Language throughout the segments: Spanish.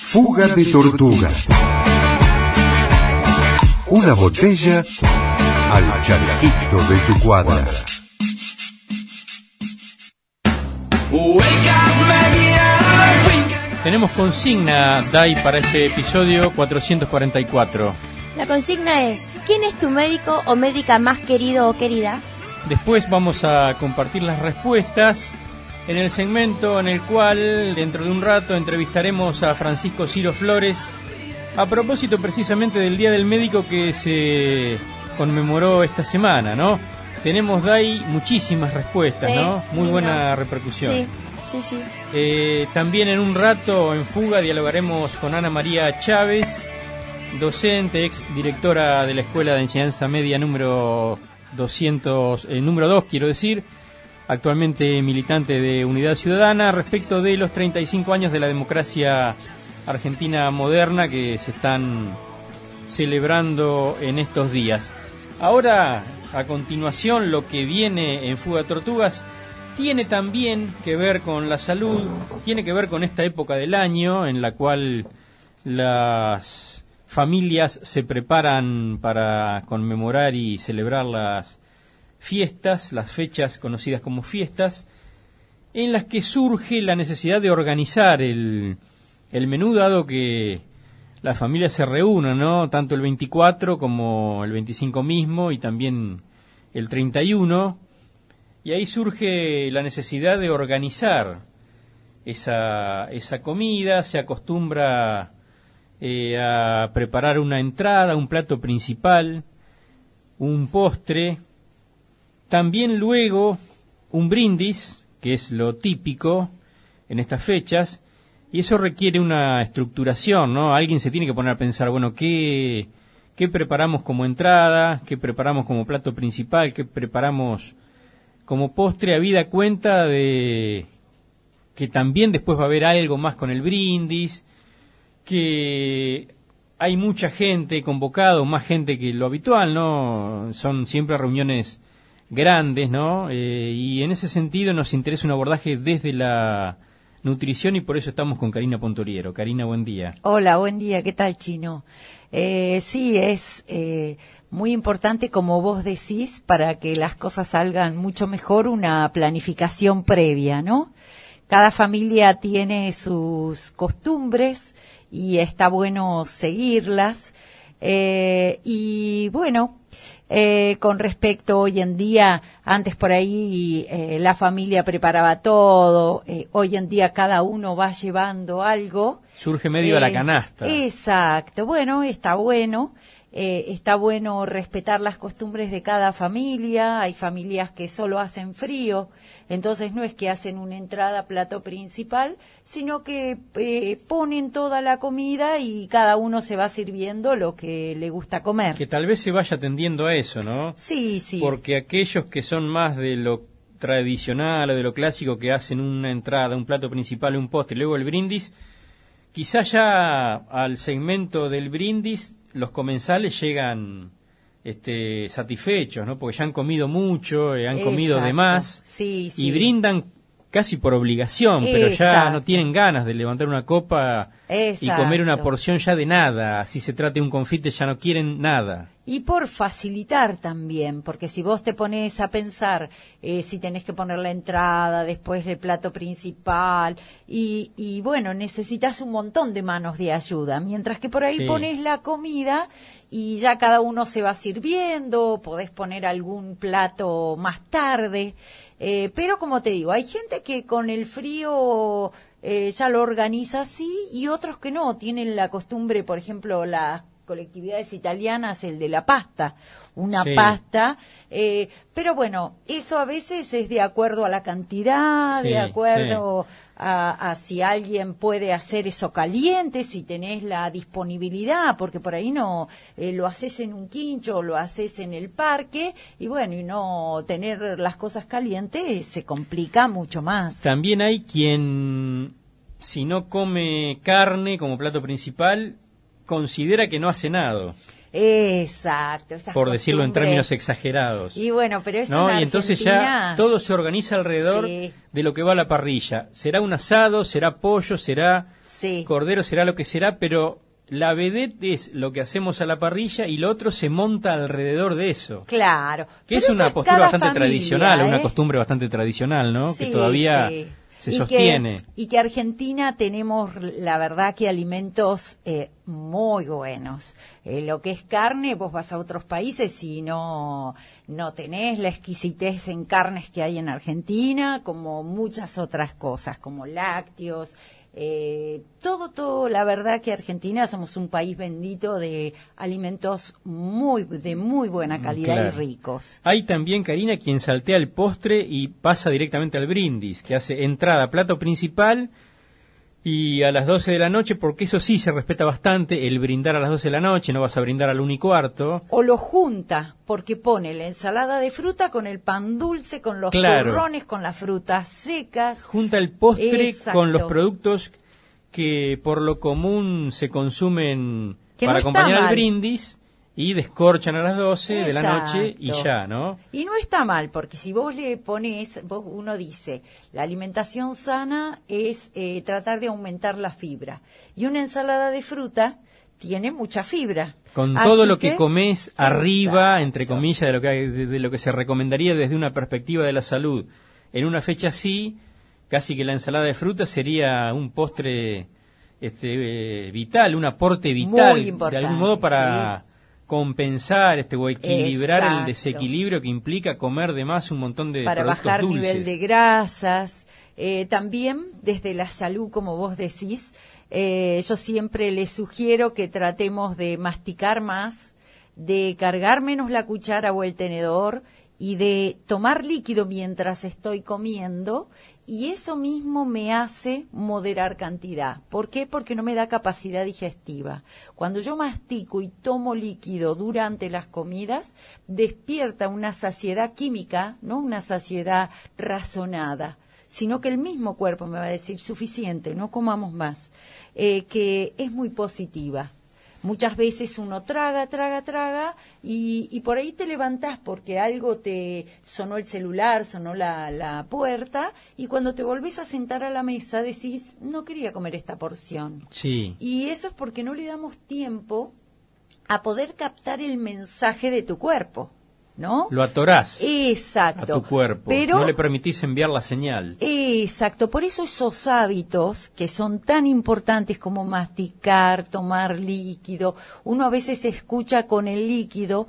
Fuga de tortuga. Una botella al charquito de tu cuadra. Tenemos consigna, Dai, para este episodio 444. La consigna es: ¿quién es tu médico o médica más querido o querida? Después vamos a compartir las respuestas en el segmento en el cual dentro de un rato entrevistaremos a Francisco Ciro Flores a propósito precisamente del Día del Médico que se conmemoró esta semana, ¿no? Tenemos, Dai, muchísimas respuestas, sí, ¿no? Muy lindo. Buena repercusión. Sí. También en un rato en Fuga dialogaremos con Ana María Chávez, docente, ex directora de la Escuela de Enseñanza Media número 200, número 2, quiero decir, actualmente militante de Unidad Ciudadana, respecto de los 35 años de la democracia argentina moderna que se están celebrando en estos días. Ahora, a continuación, lo que viene en Fuga de Tortugas tiene también que ver con la salud, tiene que ver con esta época del año en la cual las familias se preparan para conmemorar y celebrar las fiestas, las fechas conocidas como fiestas, en las que surge la necesidad de organizar el menú, dado que las familias se reúnen, ¿no? Tanto el 24 como el 25 mismo y también el 31, y ahí surge la necesidad de organizar esa comida. Se acostumbra a preparar una entrada, un plato principal, un postre, también luego un brindis, que es lo típico en estas fechas, y eso requiere una estructuración, ¿no? Alguien se tiene que poner a pensar, bueno, ¿qué preparamos como entrada? ¿Qué preparamos como plato principal? ¿Qué preparamos como postre? Habida cuenta de que también después va a haber algo más con el brindis, que hay mucha gente convocada, más gente que lo habitual, ¿no? Son siempre reuniones grandes, ¿no? Y en ese sentido nos interesa un abordaje desde la nutrición y por eso estamos con Karina Pontoriero. Karina, buen día. Hola, buen día. ¿Qué tal, Chino? Sí, es muy importante, como vos decís, para que las cosas salgan mucho mejor, una planificación previa, ¿no? Cada familia tiene sus costumbres y está bueno seguirlas. Y bueno, con respecto hoy en día, antes por ahí la familia preparaba todo, hoy en día cada uno va llevando algo. Surge medio a la canasta. Exacto, bueno, está bueno respetar las costumbres de cada familia. Hay familias que solo hacen frío, entonces no es que hacen una entrada, plato principal, sino que ponen toda la comida y cada uno se va sirviendo lo que le gusta comer. Que tal vez se vaya atendiendo a eso, ¿no? Sí. Porque aquellos que son más de lo tradicional o de lo clásico, que hacen una entrada, un plato principal, un postre y luego el brindis, quizás ya al segmento del brindis los comensales llegan satisfechos, ¿no? Porque ya han comido mucho, han comido de más, sí. Y brindan casi por obligación, pero ya no tienen ganas de levantar una copa y comer una porción ya de nada. Si se trata de un confite, ya no quieren nada. Y por facilitar también, porque si vos te pones a pensar si tenés que poner la entrada, después el plato principal, y bueno, necesitas un montón de manos de ayuda, mientras que por ahí pones la comida y ya cada uno se va sirviendo, podés poner algún plato más tarde, pero como te digo, hay gente que con el frío ya lo organiza así y otros que no, tienen la costumbre, por ejemplo, las colectividades italianas, el de la pasta, pasta, pero bueno, eso a veces es de acuerdo a la cantidad, de acuerdo a si alguien puede hacer eso caliente, si tenés la disponibilidad, porque por ahí no lo haces en un quincho o lo haces en el parque, y bueno, y no tener las cosas calientes se complica mucho más. También hay quien, si no come carne como plato principal, considera que no ha cenado. Exacto, por decirlo en términos exagerados. Y bueno, pero eso ¿no? Y entonces ya todo se organiza alrededor de lo que va a la parrilla. ¿Será un asado? ¿Será pollo? ¿Será Sí. cordero será lo que será, pero la vedette es lo que hacemos a la parrilla y lo otro se monta alrededor de eso. Claro. Que Pero es una eso postura cada bastante familia, tradicional, una ¿eh? costumbre bastante tradicional, ¿no? Sí, que todavía sí. se Y sostiene. y que Argentina tenemos, la verdad, que alimentos muy buenos. Lo que es carne, vos vas a otros países y no tenés la exquisitez en carnes que hay en Argentina, como muchas otras cosas, como lácteos. Todo, la verdad que Argentina somos un país bendito de alimentos de muy buena calidad Claro. y ricos. Hay también, Karina, quien saltea el postre y pasa directamente al brindis, que hace entrada, plato principal y a las 12 de la noche, porque eso sí se respeta bastante, el brindar a las 12 de la noche, no vas a brindar al 1:15. O lo junta, porque pone la ensalada de fruta con el pan dulce, con los Claro. turrones, con las frutas secas. Junta el postre Exacto. con los productos que por lo común se consumen Que para no está acompañar al mal. brindis y descorchan a las 12 de la noche y Exacto. ya, ¿no? Y no está mal, porque si vos le pones, uno dice, la alimentación sana es tratar de aumentar la fibra. Y una ensalada de fruta tiene mucha fibra. Con Así todo lo que comes arriba, Exacto. entre comillas, de lo que se recomendaría desde una perspectiva de la salud. En una fecha así, casi que la ensalada de fruta sería un postre vital, un aporte vital, Muy de importante, algún modo para compensar o equilibrar el Exacto. desequilibrio que implica comer de más un montón de para productos bajar dulces. nivel de grasas. También desde la salud, como vos decís, yo siempre les sugiero que tratemos de masticar más, de cargar menos la cuchara o el tenedor y de tomar líquido mientras estoy comiendo, y eso mismo me hace moderar cantidad. ¿Por qué? Porque no me da capacidad digestiva. Cuando yo mastico y tomo líquido durante las comidas, despierta una saciedad química, no una saciedad razonada, sino que el mismo cuerpo me va a decir suficiente, no comamos más, que es muy positiva. Muchas veces uno traga y por ahí te levantás porque algo te sonó el celular, sonó la puerta, y cuando te volvés a sentar a la mesa decís, no quería comer esta porción. Sí. Y eso es porque no le damos tiempo a poder captar el mensaje de tu cuerpo, ¿no? Lo atorás Exacto. a tu cuerpo, Pero no le permitís enviar la señal. exacto, por eso esos hábitos que son tan importantes como masticar, tomar líquido, uno a veces escucha con el líquido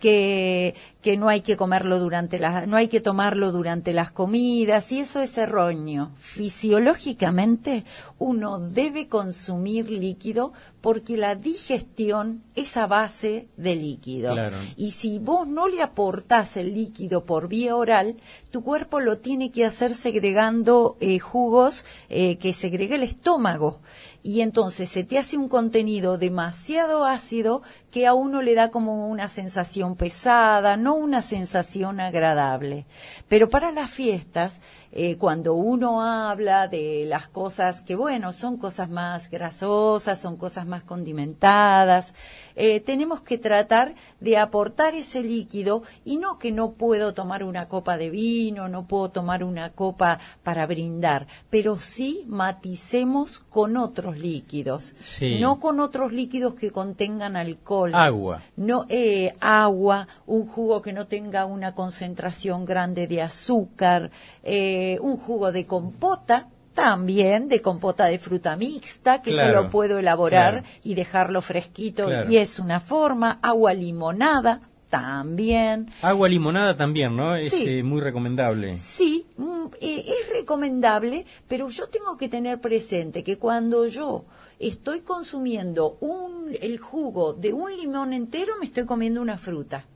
que no hay que comerlo no hay que tomarlo durante las comidas, y eso es erróneo. Fisiológicamente uno debe consumir líquido porque la digestión es a base de líquido. Claro. Y si vos no le aportás el líquido por vía oral, tu cuerpo lo tiene que hacer segregando jugos que segrega el estómago. Y entonces se te hace un contenido demasiado ácido que a uno le da como una sensación pesada, no una sensación agradable. Pero para las fiestas, cuando uno habla de las cosas que, bueno, son cosas más grasosas, son cosas más condimentadas, tenemos que tratar de aportar ese líquido, y no que no puedo tomar una copa de vino, no puedo tomar una copa para brindar, pero sí maticemos con otros líquidos, Sí. no con otros líquidos que contengan alcohol. Agua. No, agua, un jugo que no tenga una concentración grande de azúcar, un jugo de compota, también de compota de fruta mixta, que Claro, se lo puedo elaborar claro. y dejarlo fresquito, Claro. y es una forma. Agua limonada, también. Agua limonada también, ¿no? Es Sí. muy recomendable. Sí, es recomendable, pero yo tengo que tener presente que cuando yo estoy consumiendo el jugo de un limón entero, me estoy comiendo una fruta.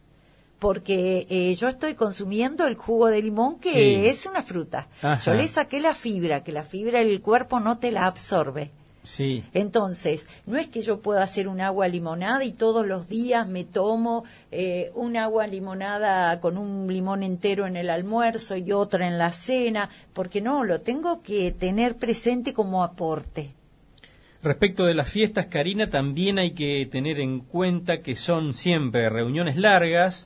Porque yo estoy consumiendo el jugo de limón, que Sí. es una fruta. Ajá. Yo le saqué la fibra, que la fibra el cuerpo no te la absorbe. Sí. Entonces, no es que yo pueda hacer un agua limonada y todos los días me tomo un agua limonada con un limón entero en el almuerzo y otra en la cena, porque no, lo tengo que tener presente como aporte. Respecto de las fiestas, Karina, también hay que tener en cuenta que son siempre reuniones largas,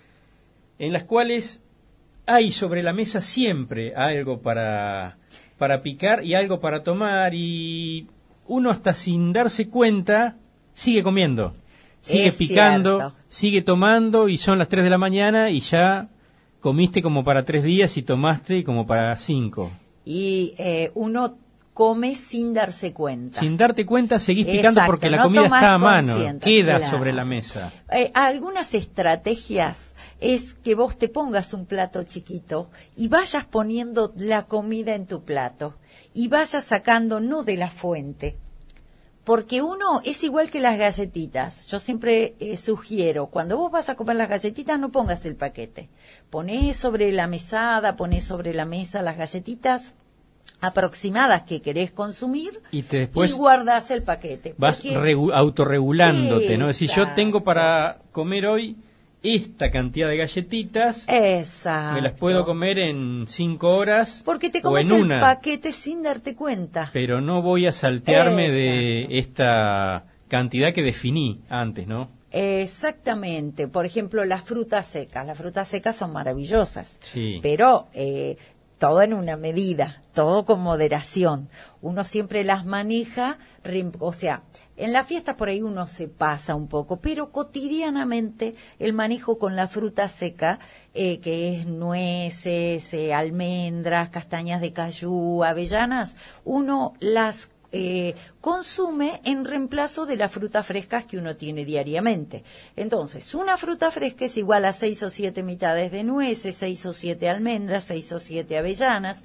en las cuales hay sobre la mesa siempre algo para picar y algo para tomar, y uno hasta sin darse cuenta sigue comiendo, sigue Es picando, cierto. sigue tomando y son las 3 de la mañana y ya comiste como para 3 días y tomaste como para 5. Y uno come sin darse cuenta. Sin darte cuenta seguís picando Exacto, porque la no comida tomás está a mano, consciente, queda claro. sobre la mesa. Algunas estrategias es que vos te pongas un plato chiquito y vayas poniendo la comida en tu plato y vayas sacando no de la fuente. Porque uno es igual que las galletitas. Yo siempre sugiero, cuando vos vas a comer las galletitas, no pongas el paquete. Ponés sobre la mesada, ponés sobre la mesa las galletitas aproximadas que querés consumir Y después y guardás el paquete. vas Porque- autorregulándote, ¿no? Es decir, yo Exacto. tengo para comer hoy esta cantidad de galletitas, Exacto. me las puedo comer en 5 horas Porque te o comes en el una, paquete sin darte cuenta. pero no voy a saltearme de Exacto. esta cantidad que definí antes, ¿no? Exactamente. Por ejemplo, las frutas secas. Las frutas secas son maravillosas. Sí. Pero todo en una medida, todo con moderación. Uno siempre las maneja, o sea, en la fiesta por ahí uno se pasa un poco, pero cotidianamente el manejo con la fruta seca, que es nueces, almendras, castañas de cayú, avellanas, uno las consume en reemplazo de las frutas frescas que uno tiene diariamente. Entonces, una fruta fresca es igual a 6 o 7 mitades de nueces, 6 o 7 almendras, 6 o 7 avellanas.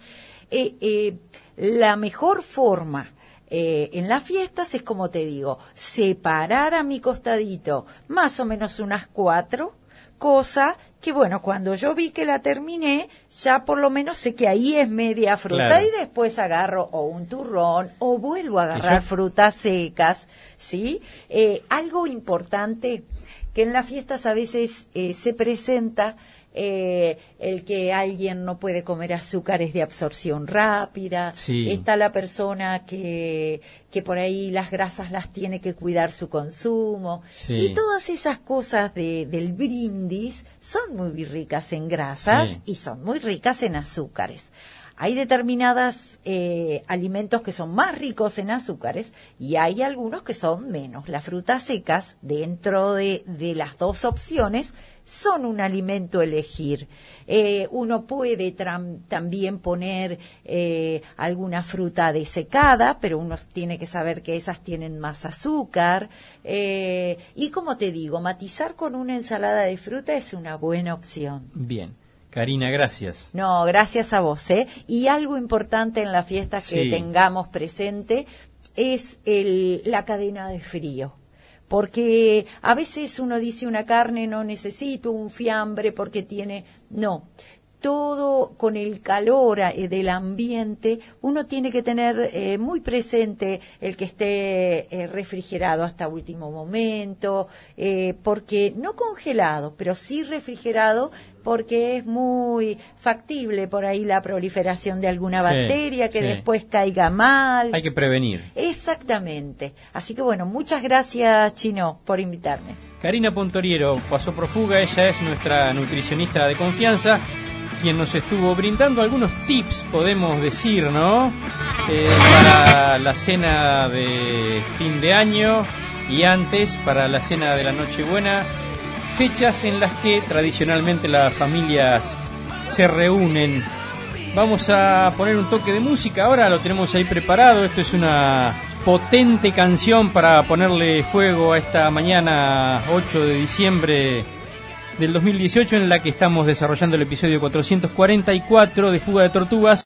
La mejor forma en las fiestas es, como te digo, separar a mi costadito más o menos unas 4, cosa que, bueno, cuando yo vi que la terminé, ya por lo menos sé que ahí es media fruta. Claro. Y después agarro o un turrón o vuelvo a agarrar frutas secas, ¿sí? Algo importante que en las fiestas a veces se presenta, el que alguien no puede comer azúcares de absorción rápida. Sí. Está la persona que por ahí las grasas las tiene que cuidar su consumo. Sí. Y todas esas cosas del brindis son muy ricas en grasas Sí. y son muy ricas en azúcares. Hay determinados alimentos que son más ricos en azúcares y hay algunos que son menos. Las frutas secas, dentro de las dos opciones, son un alimento a elegir. Uno puede también poner alguna fruta desecada, pero uno tiene que saber que esas tienen más azúcar. Y como te digo, matizar con una ensalada de fruta es una buena opción. Bien. Karina, gracias. No, gracias a vos, ¿eh? Y algo importante en la fiesta que Sí. tengamos presente es la cadena de frío. Porque a veces uno dice una carne no necesito, un fiambre porque tiene... No, todo con el calor del ambiente, uno tiene que tener muy presente el que esté refrigerado hasta último momento, porque no congelado, pero sí refrigerado, porque es muy factible por ahí la proliferación de alguna Sí, bacteria que sí. después caiga mal. Hay que prevenir. Exactamente. Así que bueno, muchas gracias, Chino, por invitarme. Karina Pontoriero pasó por Fuga, ella es nuestra nutricionista de confianza, quien nos estuvo brindando algunos tips, podemos decir, ¿no? Para la cena de fin de año y antes, para la cena de la Nochebuena, fechas en las que tradicionalmente las familias se reúnen. Vamos a poner un toque de música, ahora lo tenemos ahí preparado, esto es una potente canción para ponerle fuego a esta mañana 8 de diciembre del 2018 en la que estamos desarrollando el episodio 444 de Fuga de Tortugas.